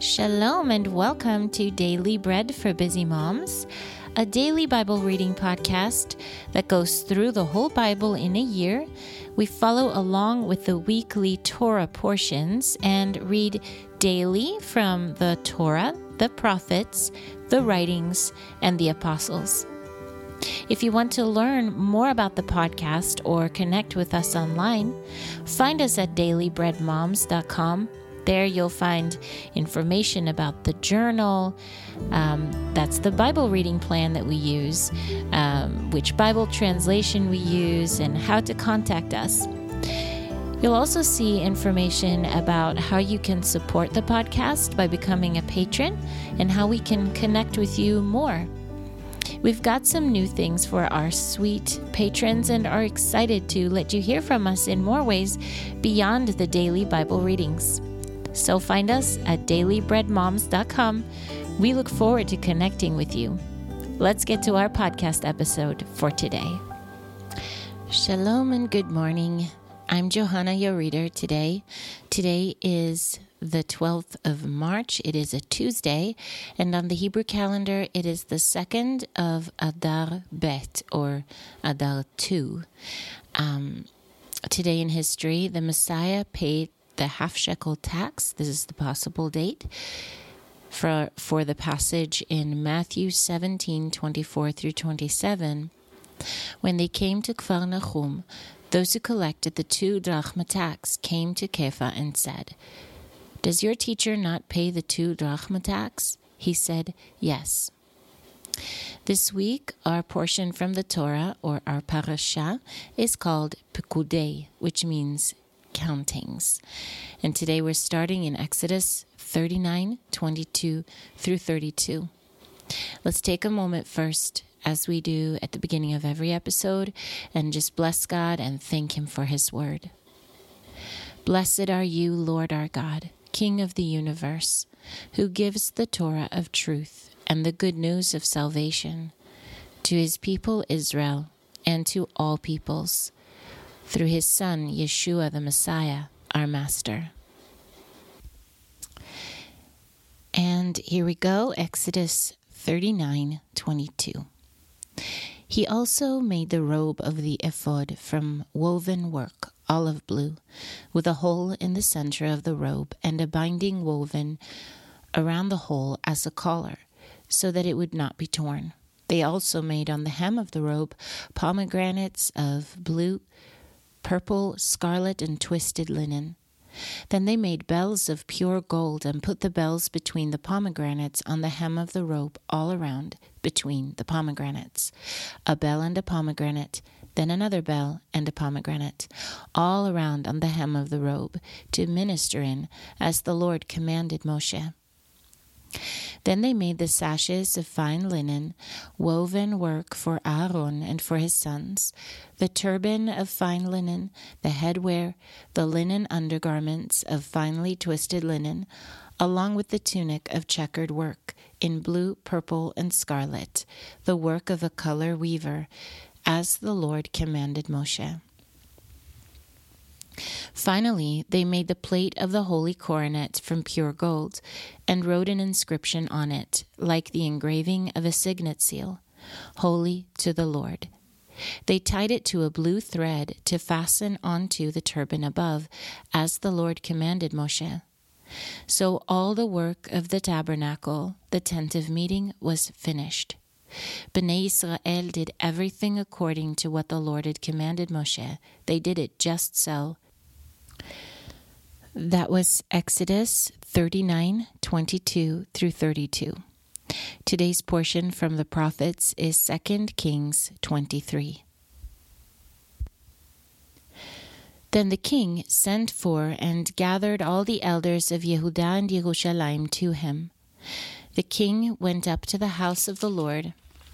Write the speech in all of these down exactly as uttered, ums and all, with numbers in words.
Shalom and welcome to Daily Bread for Busy Moms, a daily Bible reading podcast that goes through the whole Bible in a year. We follow along with the weekly Torah portions and read daily from the Torah, the prophets, the writings, and the apostles. If you want to learn more about the podcast or connect with us online, find us at daily bread moms dot com. There you'll find information about the journal, um, that's the Bible reading plan that we use, um, which Bible translation we use, and how to contact us. You'll also see information about how you can support the podcast by becoming a patron and how we can connect with you more. We've got some new things for our sweet patrons and are excited to let you hear from us in more ways beyond the daily Bible readings. So find us at daily bread moms dot com. We look forward to connecting with you. Let's get to our podcast episode for today. Shalom and good morning. I'm Johanna, your reader today. Today is the twelfth of March. It is a Tuesday, and on the Hebrew calendar, it is the second of Adar Bet, or Adar two. Um, today in history, the Messiah paid the half shekel tax. This is the possible date for for the passage in Matthew seventeen, twenty-four through twenty-seven. When they came to Kfar Nahum, those who collected the two drachma tax came to Kepha and said, "Does your teacher not pay the two drachma tax?" He said, "Yes." This week, our portion from the Torah, or our parasha, is called Pekudei, which means countings. And today we're starting in Exodus thirty-nine, twenty-two through thirty-two. Let's take a moment first, as we do at the beginning of every episode, and just bless God and thank Him for His word. Blessed are you, Lord our God, King of the universe, who gives the Torah of truth and the good news of salvation to His people Israel and to all peoples, through His Son, Yeshua the Messiah, our Master. And here we go, Exodus thirty-nine, twenty-two. He also made the robe of the ephod from woven work, olive blue, with a hole in the center of the robe and a binding woven around the hole as a collar, so that it would not be torn. They also made on the hem of the robe pomegranates of blue, purple, scarlet, and twisted linen. Then they made bells of pure gold and put the bells between the pomegranates on the hem of the robe all around between the pomegranates. A bell and a pomegranate, then another bell and a pomegranate, all around on the hem of the robe, to minister in, as the Lord commanded Moshe. Then they made the sashes of fine linen, woven work for Aaron and for his sons, the turban of fine linen, the headwear, the linen undergarments of finely twisted linen, along with the tunic of checkered work in blue, purple, and scarlet, the work of a color weaver, as the Lord commanded Moshe. Finally, they made the plate of the holy coronet from pure gold, and wrote an inscription on it, like the engraving of a signet seal, "Holy to the Lord." They tied it to a blue thread to fasten onto the turban above, as the Lord commanded Moshe. So all the work of the tabernacle, the tent of meeting, was finished. Bnei Israel did everything according to what the Lord had commanded Moshe. They did it just so. That was Exodus thirty-nine, twenty-two through thirty-two. Today's portion from the prophets is Second Kings twenty-three. Then the king sent for and gathered all the elders of Yehudah and Yerushalayim to him. The king went up to the house of the Lord,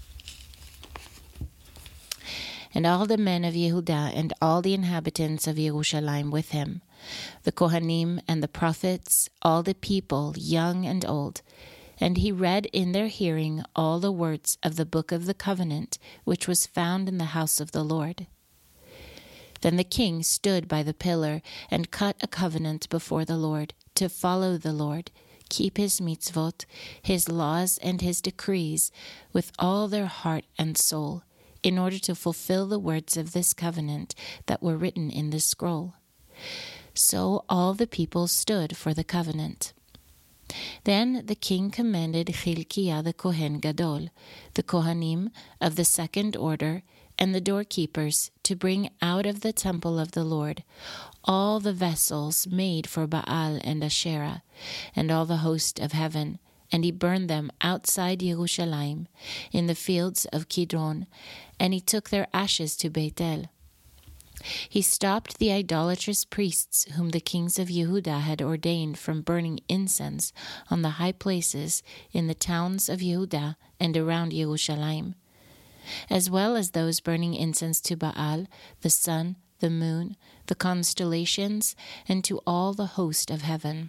and all the men of Yehudah and all the inhabitants of Yerushalayim with him, the Kohanim and the prophets, all the people, young and old. And he read in their hearing all the words of the book of the covenant, which was found in the house of the Lord. Then the king stood by the pillar and cut a covenant before the Lord, to follow the Lord, keep his mitzvot, his laws and his decrees with all their heart and soul, in order to fulfill the words of this covenant that were written in this scroll. So all the people stood for the covenant. Then the king commanded Chilkiah the Kohen Gadol, the Kohanim of the second order, and the doorkeepers to bring out of the temple of the Lord all the vessels made for Baal and Asherah, and all the host of heaven, and he burned them outside Jerusalem, in the fields of Kidron, and he took their ashes to Bethel. He stopped the idolatrous priests whom the kings of Yehudah had ordained from burning incense on the high places in the towns of Yehudah and around Jerusalem, as well as those burning incense to Baal, the sun, the moon, the constellations, and to all the host of heaven.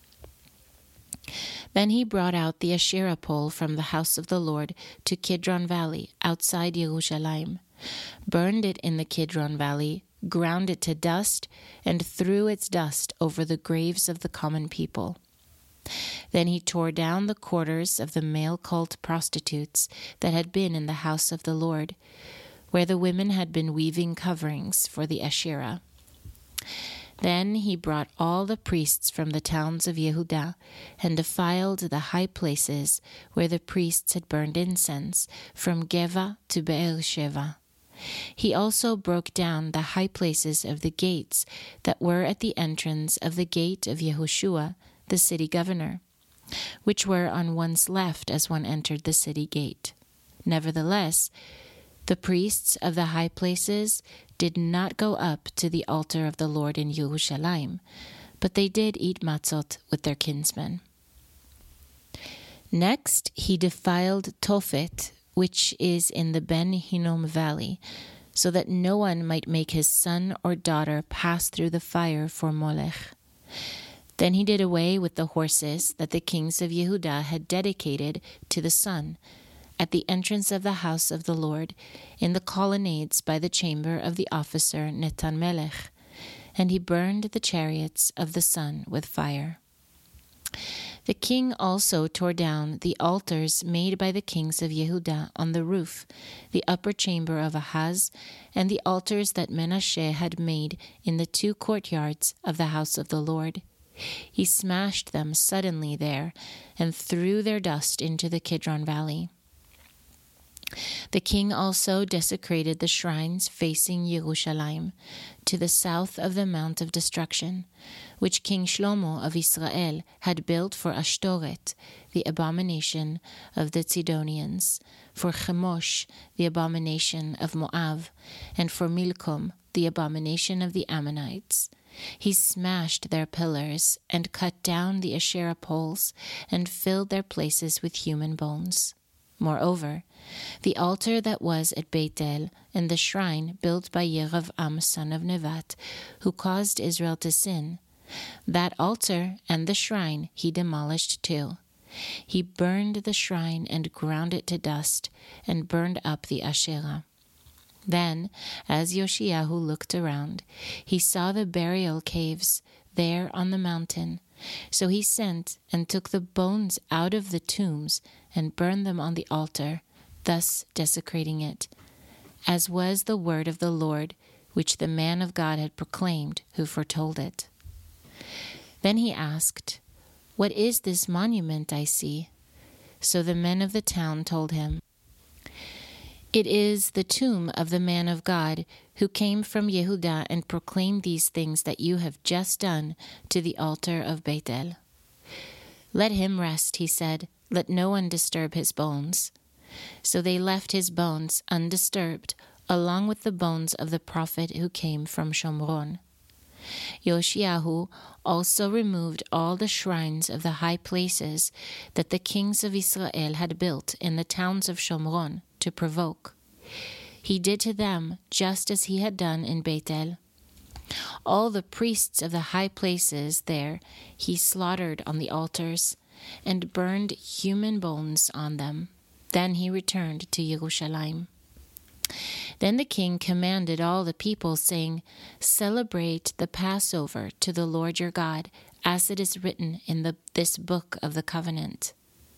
Then he brought out the Asherah pole from the house of the Lord to Kidron Valley, outside Jerusalem, burned it in the Kidron Valley, ground it to dust, and threw its dust over the graves of the common people. Then he tore down the quarters of the male cult prostitutes that had been in the house of the Lord, where the women had been weaving coverings for the Asherah. Then he brought all the priests from the towns of Yehudah and defiled the high places where the priests had burned incense, from Geva to Beersheba. He also broke down the high places of the gates that were at the entrance of the gate of Yehoshua, the city governor, which were on one's left as one entered the city gate. Nevertheless, the priests of the high places did not go up to the altar of the Lord in Jerusalem, but they did eat matzot with their kinsmen. Next, he defiled Tophet, which is in the Ben Hinnom valley, so that no one might make his son or daughter pass through the fire for Molech. Then he did away with the horses that the kings of Yehudah had dedicated to the sun, at the entrance of the house of the Lord, in the colonnades by the chamber of the officer Netan-melech, and he burned the chariots of the sun with fire. The king also tore down the altars made by the kings of Yehudah on the roof, the upper chamber of Ahaz, and the altars that Menashe had made in the two courtyards of the house of the Lord. He smashed them suddenly there, and threw their dust into the Kidron Valley. The king also desecrated the shrines facing Jerusalem, to the south of the Mount of Destruction, which King Shlomo of Israel had built for Ashtoret, the abomination of the Zidonians, for Chemosh, the abomination of Moab, and for Milcom, the abomination of the Ammonites. He smashed their pillars, and cut down the Asherah poles, and filled their places with human bones. Moreover, the altar that was at Bethel, and the shrine built by Yerovam son of Nevat, who caused Israel to sin, that altar and the shrine he demolished too. He burned the shrine and ground it to dust, and burned up the Asherah. Then, as Yoshiyahu looked around, he saw the burial caves there on the mountain. So he sent and took the bones out of the tombs and burned them on the altar, thus desecrating it, as was the word of the Lord, which the man of God had proclaimed, who foretold it. Then he asked, "What is this monument I see?" So the men of the town told him, "It is the tomb of the man of God who came from Yehudah and proclaimed these things that you have just done to the altar of Bethel." "Let him rest," he said. "Let no one disturb his bones." So they left his bones undisturbed, along with the bones of the prophet who came from Shomron. Yoshiyahu also removed all the shrines of the high places that the kings of Israel had built in the towns of Shomron to provoke. He did to them just as he had done in Bethel. All the priests of the high places there he slaughtered on the altars, and burned human bones on them. Then he returned to Jerusalem. Then the king commanded all the people, saying, "Celebrate the Passover to the Lord your God as it is written in the, this book of the covenant.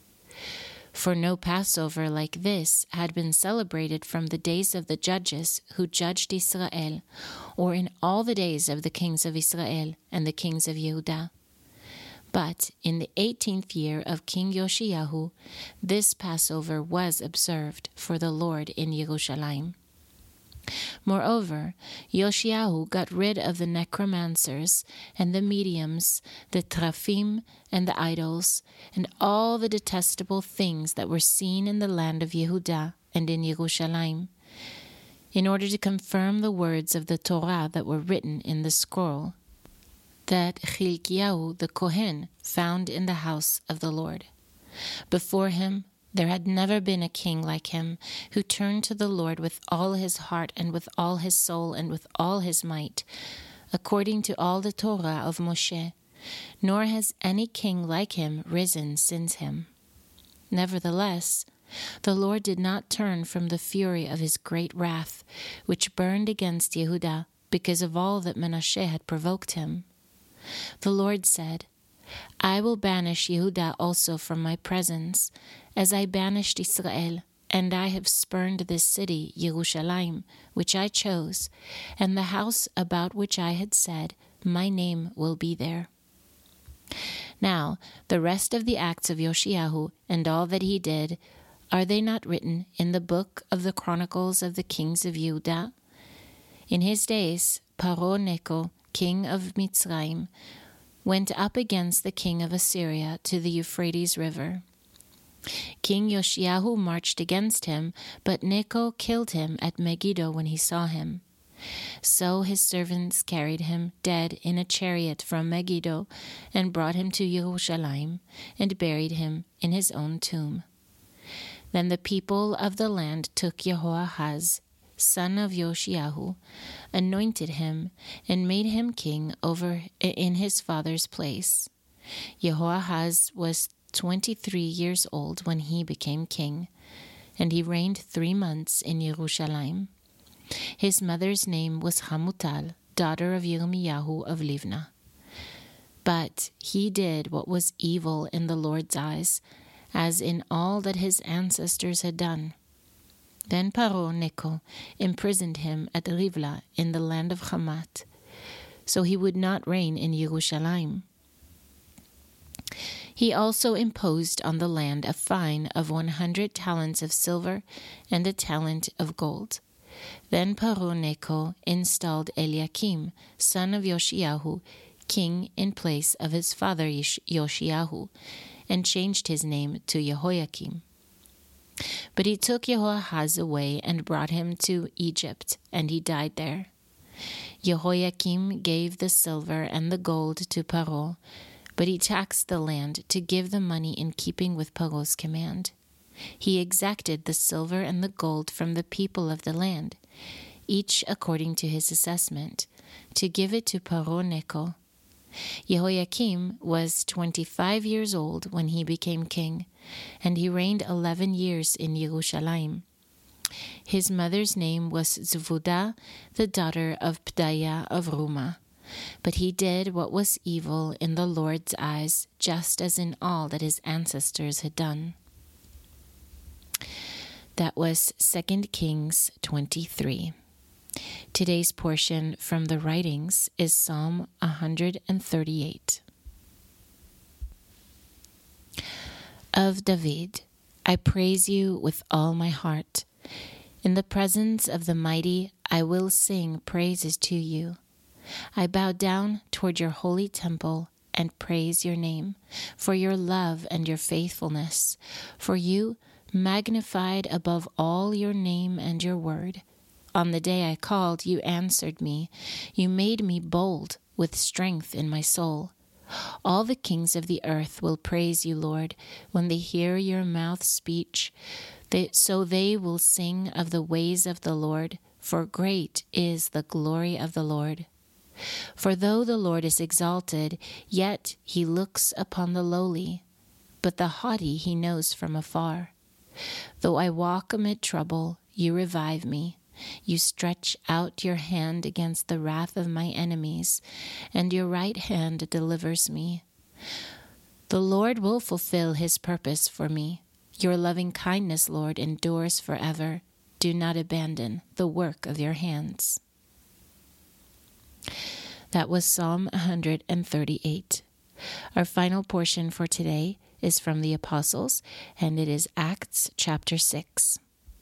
For no Passover like this had been celebrated from the days of the judges who judged Israel, or in all the days of the kings of Israel and the kings of Yehudah. But in the eighteenth year of King Yoshiyahu, this Passover was observed for the Lord in Yerushalayim. Moreover, Yoshiyahu got rid of the necromancers and the mediums, the traphim and the idols, and all the detestable things that were seen in the land of Yehudah and in Yerushalayim, in order to confirm the words of the Torah that were written in the scroll that Chilkiyahu the Kohen found in the house of the Lord. Before him there had never been a king like him, who turned to the Lord with all his heart and with all his soul and with all his might, according to all the Torah of Moshe, nor has any king like him risen since him. Nevertheless, the Lord did not turn from the fury of his great wrath, which burned against Yehudah because of all that Menashe had provoked him. The Lord said, I will banish Yehudah also from my presence, as I banished Israel, and I have spurned this city, Yerushalayim, which I chose, and the house about which I had said, my name will be there. Now, the rest of the acts of Yoshiyahu and all that he did, are they not written in the book of the Chronicles of the kings of Yehudah? In his days, Paro Necho, king of Mitzrayim, went up against the king of Assyria to the Euphrates River. King Yoshiyahu marched against him, but Necho killed him at Megiddo when he saw him. So his servants carried him dead in a chariot from Megiddo and brought him to Yerushalayim and buried him in his own tomb. Then the people of the land took Jehoahaz, son of Yoshiyahu, anointed him, and made him king over in his father's place. Jehoahaz was twenty-three years old when he became king, and he reigned three months in Yerushalayim. His mother's name was Hamutal, daughter of Yirmiyahu of Livna. But he did what was evil in the Lord's eyes, as in all that his ancestors had done. Then Paro Necho imprisoned him at Rivla in the land of Hamat, so he would not reign in Yerushalayim. He also imposed on the land a fine of one hundred talents of silver and a talent of gold. Then Paro Necho installed Eliakim, son of Yoshiyahu, king in place of his father Yoshiyahu, and changed his name to Jehoiakim. But he took Jehoahaz away and brought him to Egypt, and he died there. Jehoiakim gave the silver and the gold to Paro, but he taxed the land to give the money in keeping with Paro's command. He exacted the silver and the gold from the people of the land, each according to his assessment, to give it to Paro Necho. Jehoiakim was twenty-five years old when he became king, and he reigned eleven years in Yerushalayim. His mother's name was Zvudah, the daughter of Pedaiah of Rumah. But he did what was evil in the Lord's eyes, just as in all that his ancestors had done. That was Second Kings twenty-three. Today's portion from the writings is Psalm one hundred thirty-eight. Of David, I praise you with all my heart. In the presence of the mighty, I will sing praises to you. I bow down toward your holy temple and praise your name, for your love and your faithfulness, for you magnified above all your name and your word. On the day I called, you answered me. You made me bold with strength in my soul. All the kings of the earth will praise you, Lord, when they hear your mouth speech. They, so they will sing of the ways of the Lord, for great is the glory of the Lord. For though the Lord is exalted, yet he looks upon the lowly, but the haughty he knows from afar. Though I walk amid trouble, you revive me. You stretch out your hand against the wrath of my enemies, and your right hand delivers me. The Lord will fulfill his purpose for me. Your loving kindness, Lord, endures forever. Do not abandon the work of your hands. That was Psalm one thirty-eight. Our final portion for today is from the Apostles, and it is Acts chapter six.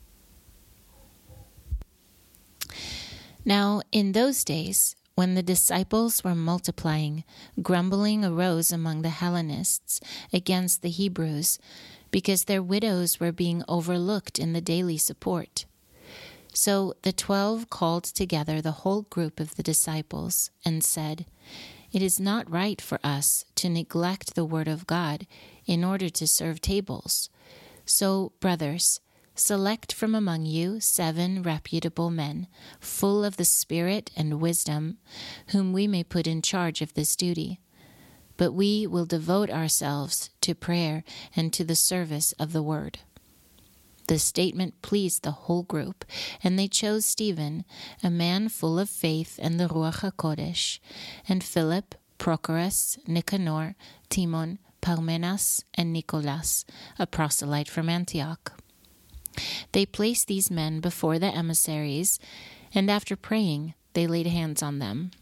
Now, in those days, when the disciples were multiplying, grumbling arose among the Hellenists against the Hebrews, because their widows were being overlooked in the daily support. So the twelve called together the whole group of the disciples and said, "It is not right for us to neglect the word of God in order to serve tables. So, brothers, select from among you seven reputable men, full of the Spirit and wisdom, whom we may put in charge of this duty. But we will devote ourselves to prayer and to the service of the word." The statement pleased the whole group, and they chose Stephen, a man full of faith and the Ruach HaKodesh, and Philip, Prochorus, Nicanor, Timon, Parmenas, and Nicholas, a proselyte from Antioch. They placed these men before the emissaries, and after praying, they laid hands on them.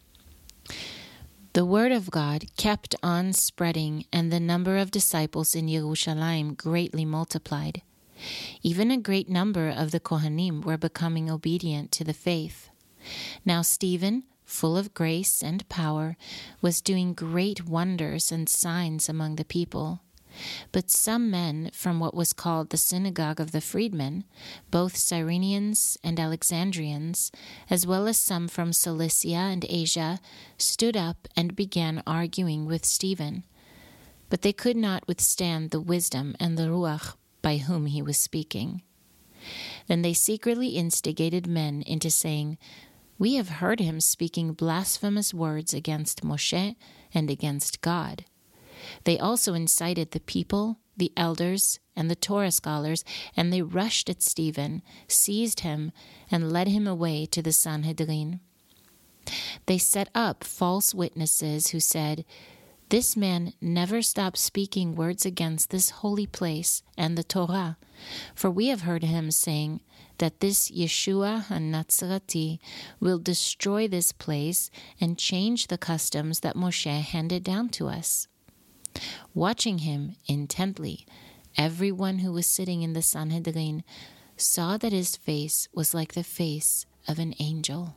The word of God kept on spreading, and the number of disciples in Jerusalem greatly multiplied. Even a great number of the Kohanim were becoming obedient to the faith. Now Stephen, full of grace and power, was doing great wonders and signs among the people. But some men from what was called the synagogue of the freedmen, both Cyrenians and Alexandrians, as well as some from Cilicia and Asia, stood up and began arguing with Stephen. But they could not withstand the wisdom and the Ruach by whom he was speaking. Then they secretly instigated men into saying, "We have heard him speaking blasphemous words against Moshe and against God." They also incited the people, the elders, and the Torah scholars, and they rushed at Stephen, seized him, and led him away to the Sanhedrin. They set up false witnesses who said, "This man never stops speaking words against this holy place and the Torah, for we have heard him saying that this Yeshua HaNatzareti will destroy this place and change the customs that Moshe handed down to us." Watching him intently, everyone who was sitting in the Sanhedrin saw that his face was like the face of an angel.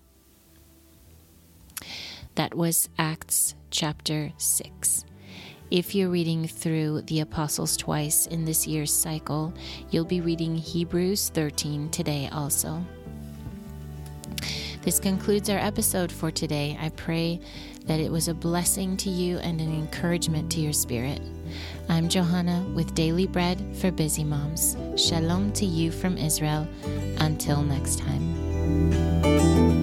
That was Acts chapter six. If you're reading through the Apostles twice in this year's cycle, you'll be reading Hebrews thirteen today also. This concludes our episode for today. I pray that it was a blessing to you and an encouragement to your spirit. I'm Johanna with Daily Bread for Busy Moms. Shalom to you from Israel. Until next time.